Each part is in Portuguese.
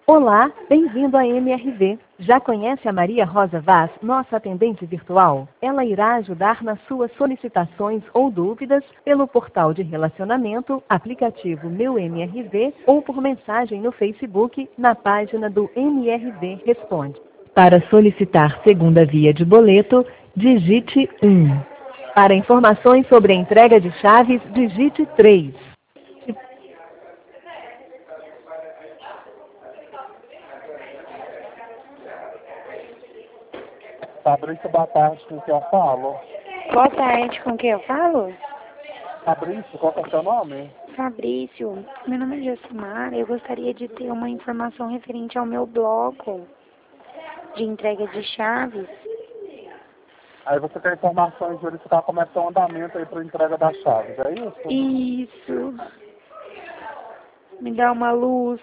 Olá, bem-vindo à MRV. Já conhece a Maria Rosa Vaz, nossa atendente virtual? Ela irá ajudar nas suas solicitações ou dúvidas pelo portal de relacionamento, aplicativo Meu MRV ou por mensagem no Facebook, na página do MRV Responde. Para solicitar segunda via de boleto, digite 1. Para informações sobre a entrega de chaves, digite 3. Fabrício, boa tarde, com quem eu falo? Boa tarde, com quem eu falo? Fabrício, qual que é o seu nome? Fabrício, meu nome é Josimar, eu gostaria de ter uma informação referente ao meu bloco de entrega de chaves. Aí você quer informações de verificar como é que tá o andamento aí para entrega das chaves, é isso? Isso. Me dá uma luz.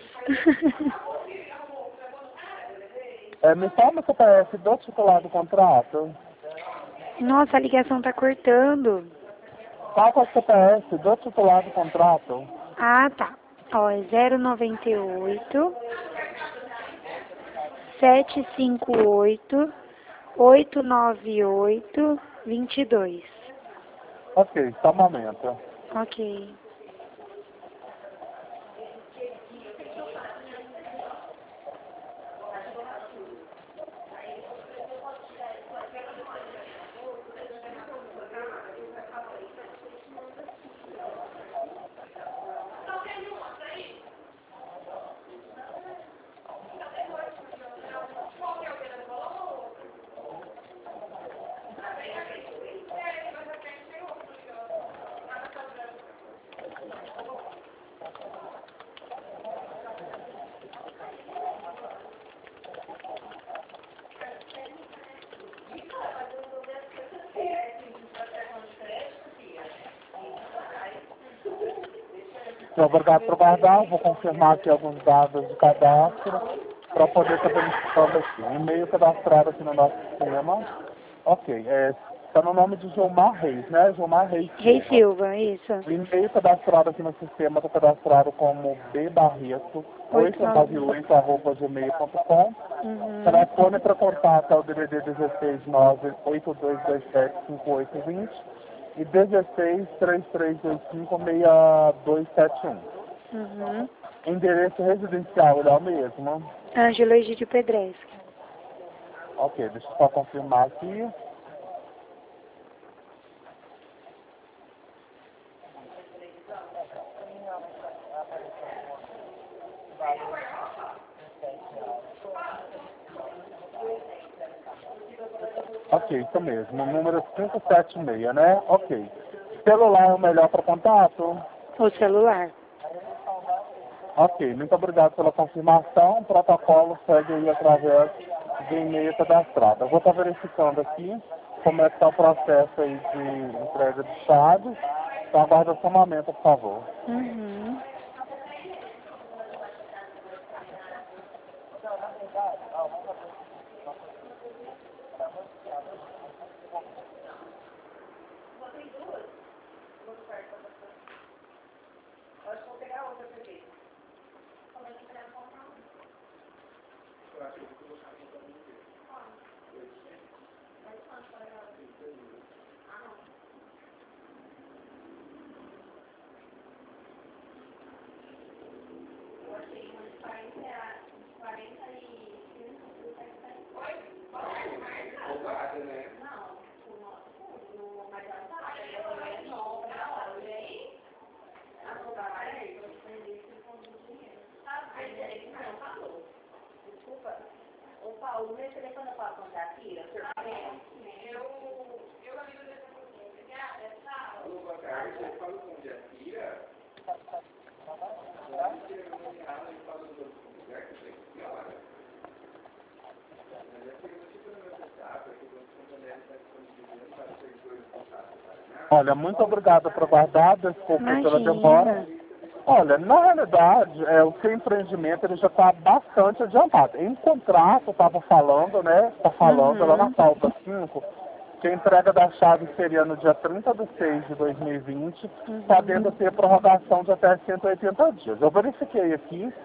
Me fala o CPF do titular do contrato. Nossa, a ligação tá cortando. Qual que é o CPF do titular do contrato? Ah, tá. Ó, é 098 758 898 22. Ok, só um momento. Ok. Obrigado por guardar, vou confirmar aqui alguns dados de cadastro para poder estar verificando aqui. E-mail cadastrado aqui no nosso sistema. Ok, está no nome de Gilmar Reis, né? Gilmar Reis Rei Silva. Silva, isso. O e-mail cadastrado aqui no sistema está cadastrado como bbarreto898@gmail.com. Telefone para contato é o DDD 16 98227 5820 e 16 3325 6271. Endereço residencial ele é o mesmo? Ângelo Egídio Pedreschi. Ok, deixa eu só confirmar aqui. Ok, isso mesmo. Número 576, né? Ok. Celular é o melhor para contato? O celular. Ok, muito obrigado pela confirmação. O protocolo segue aí através do e-mail cadastrado. Eu vou estar verificando aqui como é que está o processo aí de entrega de chaves. Então aguarda só um momento, por favor. Olha, muito obrigado por guardar, desculpa pela demora. Olha, na realidade, o seu empreendimento ele já está bastante adiantado. Em contrato, estava falando, né? Está falando lá na pauta 5, que a entrega da chave seria no dia 30 de 6 de 2020, podendo ter prorrogação de até 180 dias. Eu verifiquei aqui,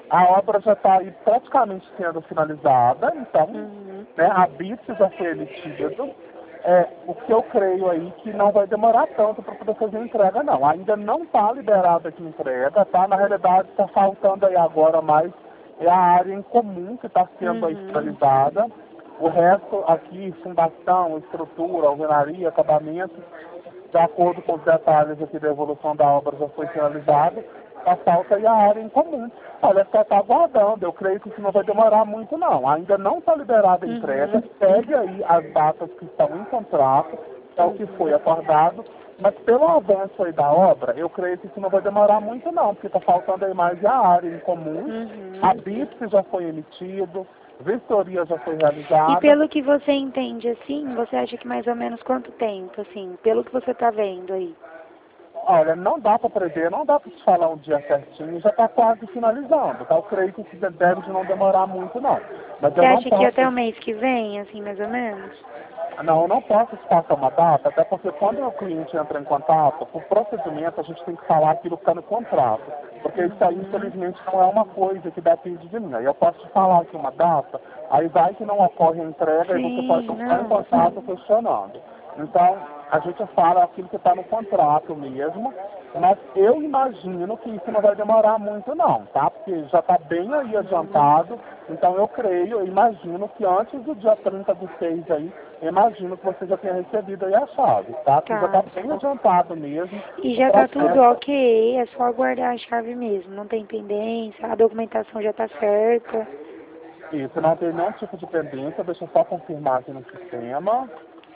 A obra já está aí praticamente sendo finalizada, então, né, a BIPS já foi emitido. O que eu creio aí que não vai demorar tanto para poder fazer a entrega, não. Ainda não está liberada aqui a entrega, tá? Na realidade, está faltando aí agora mais a área em comum que está sendo aí finalizada. O resto aqui, fundação, estrutura, alvenaria, acabamento, de acordo com os detalhes aqui da evolução da obra já foi finalizado. A falta aí a área em comum. Olha, só está aguardando. Eu creio que isso não vai demorar muito, não. Ainda não está liberada a entrega. Segue aí as datas que estão em contrato, é o que foi acordado. Mas pelo avanço aí da obra, eu creio que isso não vai demorar muito, não. Porque está faltando aí mais a área em comum. A BIPS já foi emitido. Vistoria já foi realizada. E pelo que você entende, assim, você acha que mais ou menos quanto tempo, assim, pelo que você está vendo aí? Olha, não dá para prever, não dá para te falar um dia certinho, já está quase finalizando, tá? Eu creio que isso deve de não demorar muito, não. Mas Você eu não acha posso... que até o mês que vem, assim, mais ou menos? Não, eu não posso te passar uma data, até porque quando o cliente entra em contato, por procedimento, a gente tem que falar aquilo que está no contrato. Porque isso aí, infelizmente, não é uma coisa que depende de mim. Aí eu posso te falar aqui uma data, aí vai que não ocorre a entrega e você pode entrar em contato questionando. Então, a gente fala aquilo que está no contrato mesmo, mas eu imagino que isso não vai demorar muito não, tá? Porque já está bem aí adiantado, então eu imagino que antes do dia 30/6 aí, eu imagino que você já tenha recebido aí a chave, tá? Porque já está bem adiantado mesmo. E já está tudo ok, é só aguardar a chave mesmo, não tem pendência, a documentação já está certa. Isso, não tem nenhum tipo de pendência, deixa eu só confirmar aqui no sistema.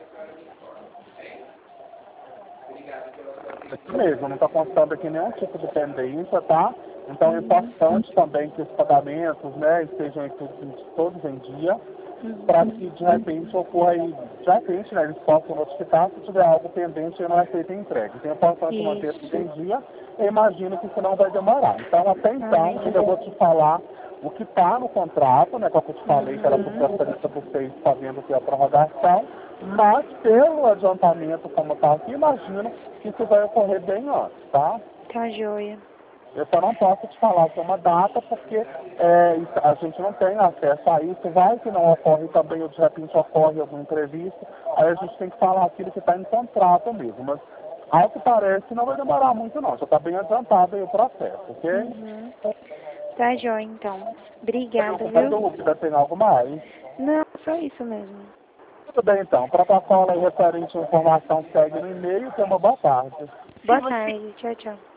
Isso mesmo, não está constando aqui nenhum tipo de pendência, tá? Então é importante também que os pagamentos, né, estejam todos em dia, para que de repente ocorra aí, de repente, né, eles possam notificar se tiver algo pendente e não é feita a entrega. Então é importante manter tudo em dia, eu imagino que isso não vai demorar. Então até então, eu vou te falar o que está no contrato, né, como eu te falei, que era para vocês fazendo aqui a prorrogação, mas pelo adiantamento como está aqui, imagino que isso vai ocorrer bem antes, tá? Tá joia. Eu só não posso te falar que é uma data, porque a gente não tem acesso a isso, vai que não ocorre também, ou de repente ocorre alguma entrevista, aí a gente tem que falar aquilo que está em contrato mesmo, mas ao que parece não vai demorar muito não, já está bem adiantado aí o processo, ok? Tá joia, então. Obrigada, Tem viu? dúvida, tem algo mais? Não, só isso mesmo. Tudo bem então, protocolo aí referente à informação segue no e-mail, tenha uma boa tarde. Boa tarde, tchau, tchau.